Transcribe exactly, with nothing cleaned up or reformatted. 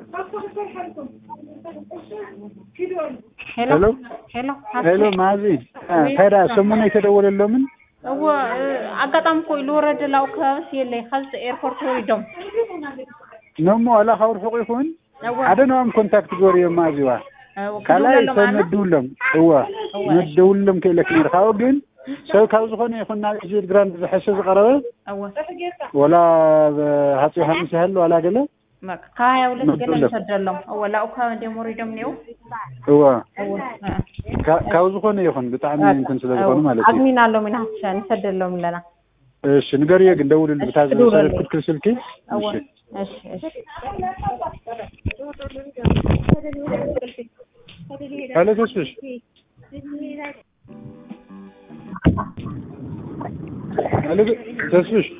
هلو هلو هلو مازي هذا سمونه يتدولله من هو አጋጣም ቆይ ልወረድ ላው ከስ የለይ خلص ኤርፖርት ወሪዶም نمو على خور فوق يكون عدنهم كونتاكت غوري مازيوا كلا يسندولم هو ندولم كيلك نرخاو ግን ሰው ካው ዝኾነ ይኹንና እዚ ግራንድ ዝሐሰብ ዝቀረበ ولا ሀጽ ዮሐንስ ያህል ولا ገለ ማክ ካያ ሁለት ገለ ተደለም ولا ኦካ እንደሞሪደም ነው هو ካው ዝኾነ ይኹን በጣም እንትን ስለዝኾነ ማለት ነው አግሚና አለው ምን ሐሰን ተደለም ለና እሺ ንገሪየ ግን ደውልል ብታዝ ሰልኩት ስልኪ እሺ እሺ እሺ هلا تسوش هلا تسوش